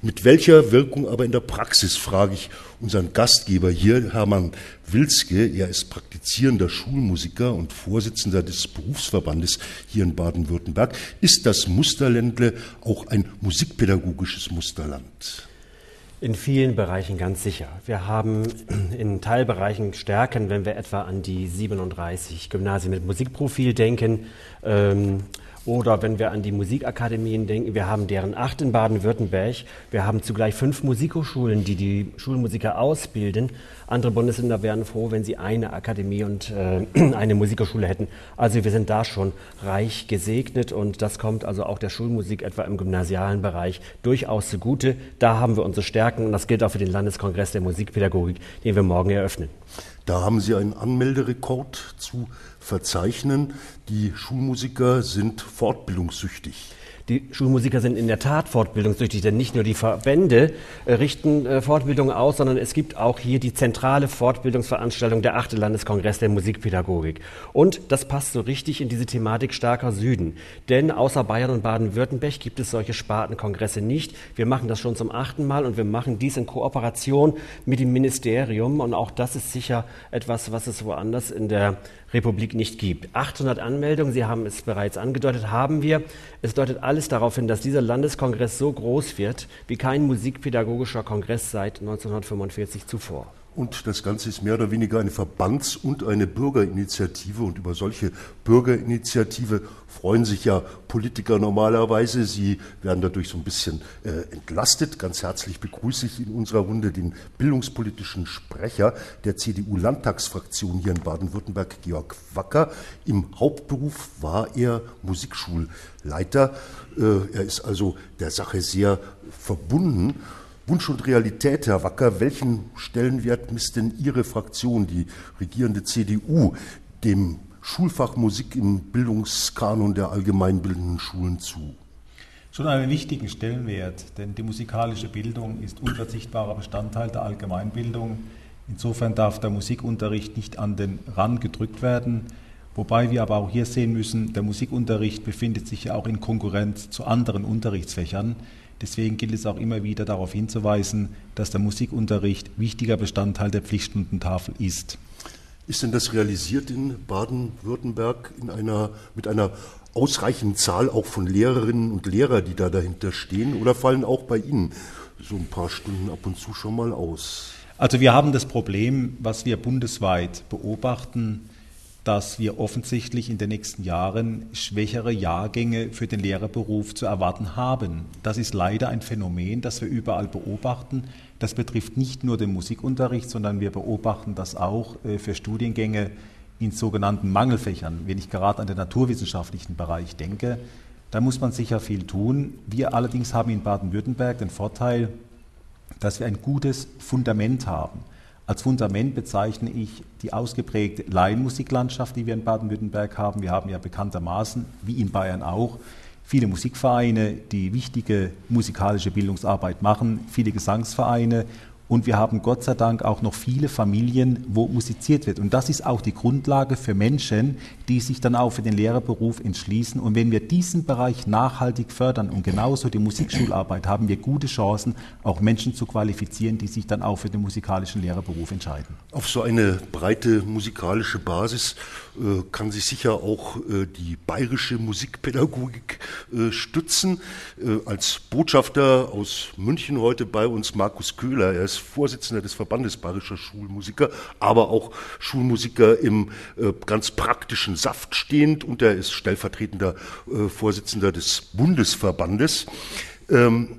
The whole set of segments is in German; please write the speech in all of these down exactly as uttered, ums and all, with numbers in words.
Mit welcher Wirkung aber in der Praxis, frage ich unseren Gastgeber hier, Hermann Wilske. Er ist praktizierender Schulmusiker und Vorsitzender des Berufsverbandes hier in Baden-Württemberg. Ist das Musterländle auch ein musikpädagogisches Musterland? In vielen Bereichen ganz sicher. Wir haben in Teilbereichen Stärken, wenn wir etwa an die siebenunddreißig Gymnasien mit Musikprofil denken, ähm, oder wenn wir an die Musikakademien denken. Wir haben deren acht in Baden-Württemberg. Wir haben zugleich fünf Musikhochschulen, die die Schulmusiker ausbilden. Andere Bundesländer wären froh, wenn sie eine Akademie und äh, eine Musikhochschule hätten. Also wir sind da schon reich gesegnet und das kommt also auch der Schulmusik etwa im gymnasialen Bereich durchaus zugute. Da haben wir unsere Stärken und das gilt auch für den Landeskongress der Musikpädagogik, den wir morgen eröffnen. Da haben Sie einen Anmelderekord zu verzeichnen. Die Schulmusiker sind fortbildungssüchtig. Die Schulmusiker sind in der Tat fortbildungssüchtig, denn nicht nur die Verbände äh, richten äh, Fortbildung aus, sondern es gibt auch hier die zentrale Fortbildungsveranstaltung der achte Landeskongress der Musikpädagogik. Und das passt so richtig in diese Thematik starker Süden. Denn außer Bayern und Baden-Württemberg gibt es solche Spartenkongresse nicht. Wir machen das schon zum achten Mal und wir machen dies in Kooperation mit dem Ministerium. Und auch das ist sicher etwas, was es woanders in der Republik nicht gibt. achthundert Anmeldungen, Sie haben es bereits angedeutet, haben wir. Es deutet alles darauf hin, dass dieser Landeskongress so groß wird wie kein musikpädagogischer Kongress seit neunzehnhundertfünfundvierzig zuvor. Und das Ganze ist mehr oder weniger eine Verbands- und eine Bürgerinitiative. Und über solche Bürgerinitiative freuen sich ja Politiker normalerweise. Sie werden dadurch so ein bisschen äh, entlastet. Ganz herzlich begrüße ich in unserer Runde den bildungspolitischen Sprecher der C D U-Landtagsfraktion hier in Baden-Württemberg, Georg Wacker. Im Hauptberuf war er Musikschulleiter. Äh, er ist also der Sache sehr verbunden. Wunsch und Realität, Herr Wacker, welchen Stellenwert misst denn Ihre Fraktion, die regierende C D U, dem Schulfach Musik im Bildungskanon der allgemeinbildenden Schulen zu? Schon einen wichtigen Stellenwert, denn die musikalische Bildung ist unverzichtbarer Bestandteil der Allgemeinbildung. Insofern darf der Musikunterricht nicht an den Rand gedrückt werden, wobei wir aber auch hier sehen müssen, der Musikunterricht befindet sich ja auch in Konkurrenz zu anderen Unterrichtsfächern. Deswegen gilt es auch immer wieder darauf hinzuweisen, dass der Musikunterricht wichtiger Bestandteil der Pflichtstundentafel ist. Ist denn das realisiert in Baden-Württemberg in einer, mit einer ausreichenden Zahl auch von Lehrerinnen und Lehrern, die da dahinter stehen? Oder fallen auch bei Ihnen so ein paar Stunden ab und zu schon mal aus? Also wir haben das Problem, was wir bundesweit beobachten, dass wir offensichtlich in den nächsten Jahren schwächere Jahrgänge für den Lehrerberuf zu erwarten haben. Das ist leider ein Phänomen, das wir überall beobachten. Das betrifft nicht nur den Musikunterricht, sondern wir beobachten das auch für Studiengänge in sogenannten Mangelfächern. Wenn ich gerade an den naturwissenschaftlichen Bereich denke, da muss man sicher viel tun. Wir allerdings haben in Baden-Württemberg den Vorteil, dass wir ein gutes Fundament haben. Als Fundament bezeichne ich die ausgeprägte Laienmusiklandschaft, die wir in Baden-Württemberg haben. Wir haben ja bekanntermaßen, wie in Bayern auch, viele Musikvereine, die wichtige musikalische Bildungsarbeit machen, viele Gesangsvereine. Und wir haben Gott sei Dank auch noch viele Familien, wo musiziert wird. Und das ist auch die Grundlage für Menschen, die sich dann auch für den Lehrerberuf entschließen. Und wenn wir diesen Bereich nachhaltig fördern und genauso die Musikschularbeit, haben wir gute Chancen, auch Menschen zu qualifizieren, die sich dann auch für den musikalischen Lehrerberuf entscheiden. Auf so eine breite musikalische Basis äh, kann sich sicher auch äh, die bayerische Musikpädagogik äh, stützen. Äh, als Botschafter aus München heute bei uns Markus Köhler. Er ist Vorsitzender des Verbandes Bayerischer Schulmusiker, aber auch Schulmusiker im äh, ganz praktischen Saft stehend und er ist stellvertretender äh, Vorsitzender des Bundesverbandes. Ähm,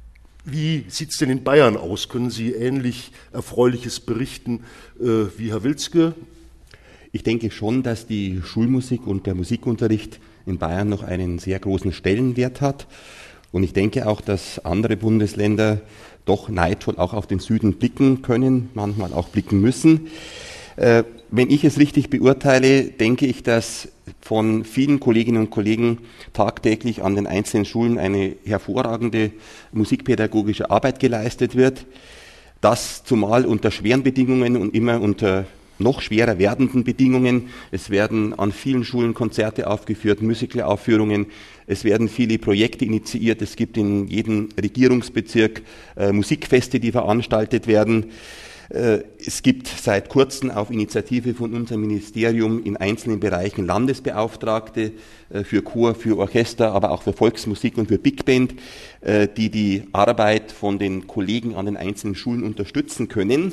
wie sieht es denn in Bayern aus? Können Sie ähnlich Erfreuliches berichten äh, wie Herr Wilske? Ich denke schon, dass die Schulmusik und der Musikunterricht in Bayern noch einen sehr großen Stellenwert hat. Und ich denke auch, dass andere Bundesländer doch neidvoll auch auf den Süden blicken können, manchmal auch blicken müssen. Äh, wenn ich es richtig beurteile, denke ich, dass von vielen Kolleginnen und Kollegen tagtäglich an den einzelnen Schulen eine hervorragende musikpädagogische Arbeit geleistet wird. Das zumal unter schweren Bedingungen und immer unter noch schwerer werdenden Bedingungen. Es werden an vielen Schulen Konzerte aufgeführt, Musical-Aufführungen. Es werden viele Projekte initiiert. Es gibt in jedem Regierungsbezirk äh, Musikfeste, die veranstaltet werden. Äh, es gibt seit kurzem auf Initiative von unserem Ministerium in einzelnen Bereichen Landesbeauftragte äh, für Chor, für Orchester, aber auch für Volksmusik und für Big Band, äh, die die Arbeit von den Kollegen an den einzelnen Schulen unterstützen können.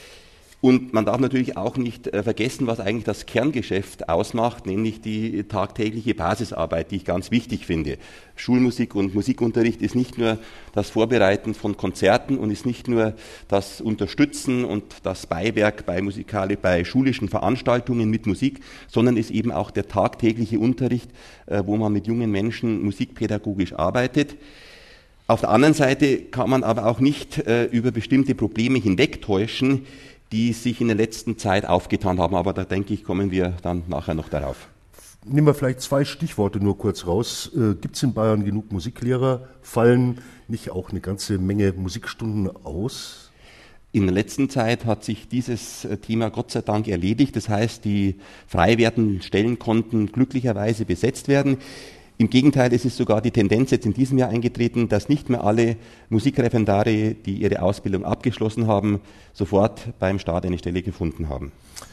Und man darf natürlich auch nicht äh, vergessen, was eigentlich das Kerngeschäft ausmacht, nämlich die tagtägliche Basisarbeit, die ich ganz wichtig finde. Schulmusik und Musikunterricht ist nicht nur das Vorbereiten von Konzerten und ist nicht nur das Unterstützen und das Beiwerk bei musikali- bei schulischen Veranstaltungen mit Musik, sondern ist eben auch der tagtägliche Unterricht, äh, wo man mit jungen Menschen musikpädagogisch arbeitet. Auf der anderen Seite kann man aber auch nicht äh, über bestimmte Probleme hinwegtäuschen, die sich in der letzten Zeit aufgetan haben. Aber da denke ich, kommen wir dann nachher noch darauf. Nehmen wir vielleicht zwei Stichworte nur kurz raus. Äh, Gibt es in Bayern genug Musiklehrer? Fallen nicht auch eine ganze Menge Musikstunden aus? In der letzten Zeit hat sich dieses Thema Gott sei Dank erledigt. Das heißt, die frei werdenden Stellen konnten glücklicherweise besetzt werden. Im Gegenteil, es ist sogar die Tendenz jetzt in diesem Jahr eingetreten, dass nicht mehr alle Musikreferendare, die ihre Ausbildung abgeschlossen haben, sofort beim Staat eine Stelle gefunden haben.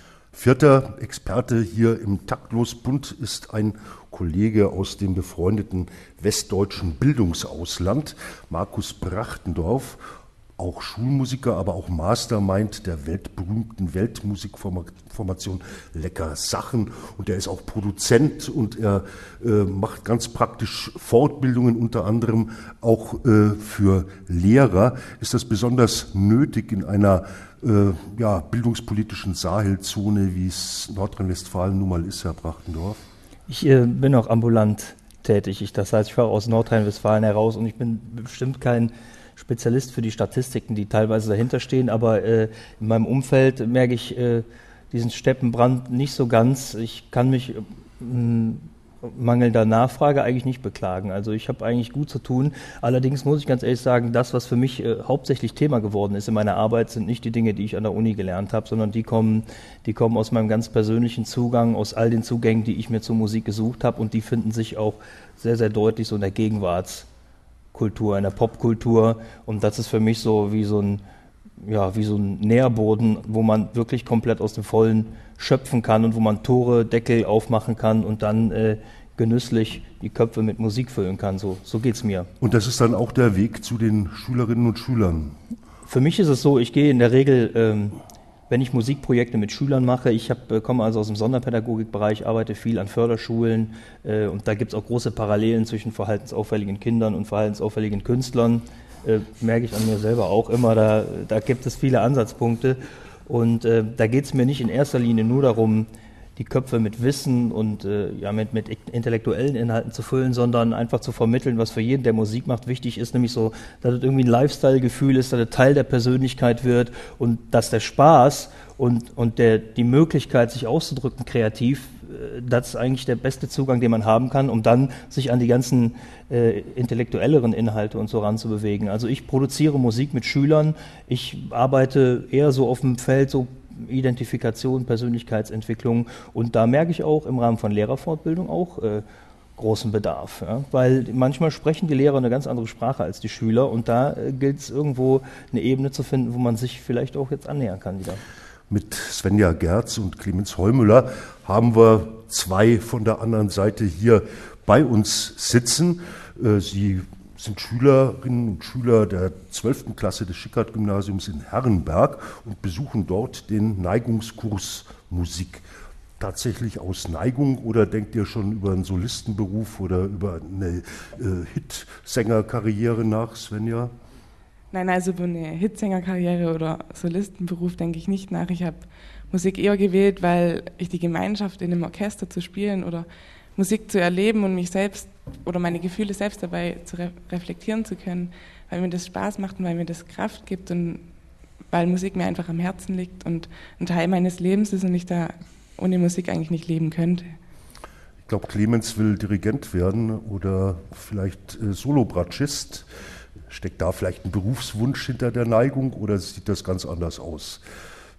Vierter Experte hier im Taktlosbund ist ein Kollege aus dem befreundeten westdeutschen Bildungsausland, Markus Brachtendorf. Auch Schulmusiker, aber auch Mastermind der weltberühmten Weltmusikformation Lecker Sachen. Und er ist auch Produzent und er äh, macht ganz praktisch Fortbildungen, unter anderem auch äh, für Lehrer. Ist das besonders nötig in einer äh, ja, bildungspolitischen Sahelzone, wie es Nordrhein-Westfalen nun mal ist, Herr Brachtendorf? Ich äh, bin auch ambulant tätig. Ich, das heißt, ich fahre aus Nordrhein-Westfalen heraus und ich bin bestimmt kein Spezialist für die Statistiken, die teilweise dahinter stehen, aber äh, in meinem Umfeld merke ich äh, diesen Steppenbrand nicht so ganz. Ich kann mich äh, mangelnder Nachfrage eigentlich nicht beklagen. Also ich habe eigentlich gut zu tun. Allerdings muss ich ganz ehrlich sagen, das, was für mich äh, hauptsächlich Thema geworden ist in meiner Arbeit, sind nicht die Dinge, die ich an der Uni gelernt habe, sondern die kommen, die kommen aus meinem ganz persönlichen Zugang, aus all den Zugängen, die ich mir zur Musik gesucht habe, und die finden sich auch sehr, sehr deutlich so in der Gegenwarts Kultur, in der Popkultur, und das ist für mich so wie so ein, ja, wie so ein Nährboden, wo man wirklich komplett aus dem Vollen schöpfen kann und wo man Tore, Deckel aufmachen kann und dann äh, genüsslich die Köpfe mit Musik füllen kann. So, so geht's mir. Und das ist dann auch der Weg zu den Schülerinnen und Schülern? Für mich ist es so, ich gehe in der Regel, ähm, wenn ich Musikprojekte mit Schülern mache, ich hab, komme also aus dem Sonderpädagogikbereich, arbeite viel an Förderschulen äh, und da gibt es auch große Parallelen zwischen verhaltensauffälligen Kindern und verhaltensauffälligen Künstlern. Äh, merke ich an mir selber auch immer, da, da gibt es viele Ansatzpunkte, und äh, da geht es mir nicht in erster Linie nur darum, die Köpfe mit Wissen und äh, ja, mit, mit intellektuellen Inhalten zu füllen, sondern einfach zu vermitteln, was für jeden, der Musik macht, wichtig ist, nämlich so, dass es irgendwie ein Lifestyle-Gefühl ist, dass es Teil der Persönlichkeit wird und dass der Spaß und, und der, die Möglichkeit, sich auszudrücken kreativ, äh, das ist eigentlich der beste Zugang, den man haben kann, um dann sich an die ganzen äh, intellektuelleren Inhalte und so ranzubewegen. Also ich produziere Musik mit Schülern, ich arbeite eher so auf dem Feld, so Identifikation, Persönlichkeitsentwicklung, und da merke ich auch im Rahmen von Lehrerfortbildung auch äh, großen Bedarf, ja? Weil manchmal sprechen die Lehrer eine ganz andere Sprache als die Schüler, und da äh, gilt es irgendwo eine Ebene zu finden, wo man sich vielleicht auch jetzt annähern kann wieder. Mit Svenja Gerz und Clemens Heumüller haben wir zwei von der anderen Seite hier bei uns sitzen. Äh, sie sind Schülerinnen und Schüler der zwölften Klasse des Schickhardt-Gymnasiums in Herrenberg und besuchen dort den Neigungskurs Musik. Tatsächlich aus Neigung, oder denkt ihr schon über einen Solistenberuf oder über eine äh, Hitsängerkarriere nach, Svenja? Nein, also über eine Hitsängerkarriere oder Solistenberuf denke ich nicht nach. Ich habe Musik eher gewählt, weil ich die Gemeinschaft in einem Orchester zu spielen oder Musik zu erleben und mich selbst oder meine Gefühle selbst dabei zu re- reflektieren zu können, weil mir das Spaß macht und weil mir das Kraft gibt und weil Musik mir einfach am Herzen liegt und ein Teil meines Lebens ist und ich da ohne Musik eigentlich nicht leben könnte. Ich glaube, Clemens will Dirigent werden oder vielleicht äh, Solobratschist. Steckt da vielleicht ein Berufswunsch hinter der Neigung oder sieht das ganz anders aus?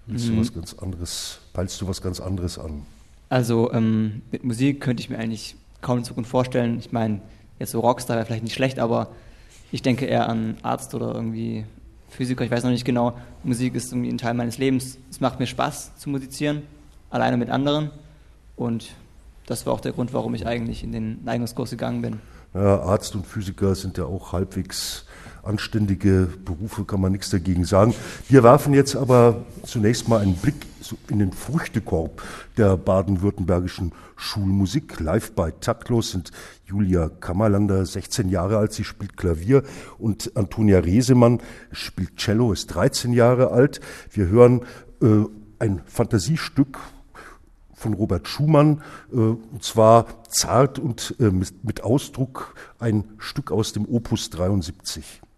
Willst du was ganz anderes, peilst du was ganz anderes an? Also ähm, mit Musik könnte ich mir eigentlich kaum in Zukunft vorstellen. Ich meine, jetzt so Rockstar wäre vielleicht nicht schlecht, aber ich denke eher an Arzt oder irgendwie Physiker, ich weiß noch nicht genau. Musik ist irgendwie ein Teil meines Lebens. Es macht mir Spaß zu musizieren, alleine mit anderen. Und das war auch der Grund, warum ich eigentlich in den Eignungskurs gegangen bin. Ja, Arzt und Physiker sind ja auch halbwegs anständige Berufe, kann man nichts dagegen sagen. Wir werfen jetzt aber zunächst mal einen Blick in den Früchtekorb der baden-württembergischen Schulmusik. Live bei Taktlos sind Julia Kammerlander, sechzehn Jahre alt, sie spielt Klavier, und Antonia Resemann spielt Cello, ist dreizehn Jahre alt. Wir hören äh, ein Fantasiestück von Robert Schumann, äh, und zwar Zart und äh, mit, mit Ausdruck, ein Stück aus dem Opus dreiundsiebzig.